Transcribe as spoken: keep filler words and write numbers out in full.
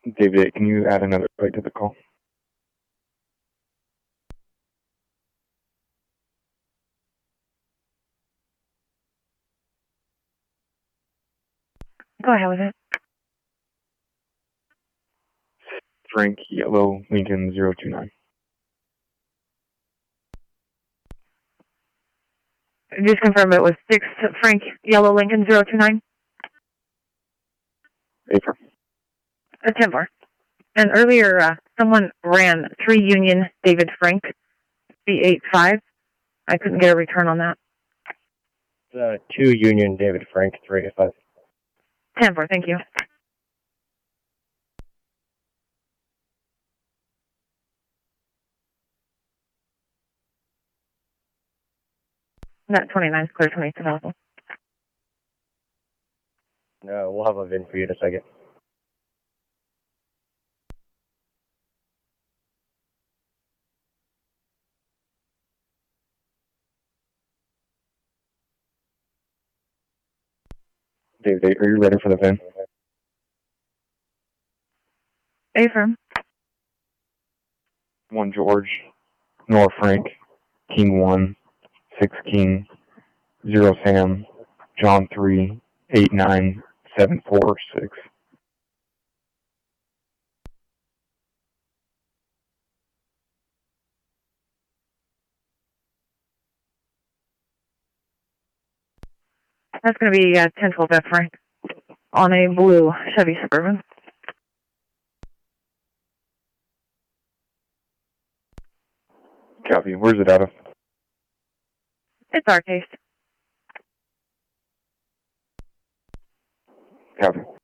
David, can you add another plate to the call? Go ahead with it. Frank Yellow Lincoln zero two nine. Just confirm it was six Frank Yellow Lincoln zero two nine? Affirm. A ten four. And earlier, uh, someone ran three Union David Frank three eight five. I couldn't get a return on that. Uh, two Union David Frank three eight five. ten four, thank you. That twenty-nine is clear, twenty-eight available. No, we'll have a V I N for you in a second. David, are you ready for the V I N? Affirm. One George, Nor Frank, King one, six King, zero Sam, John three, eight nine, seven four six. That's going to be uh, ten twelve F Frank on a blue Chevy Suburban. Copy. Where's it out of? It's our case. Copy.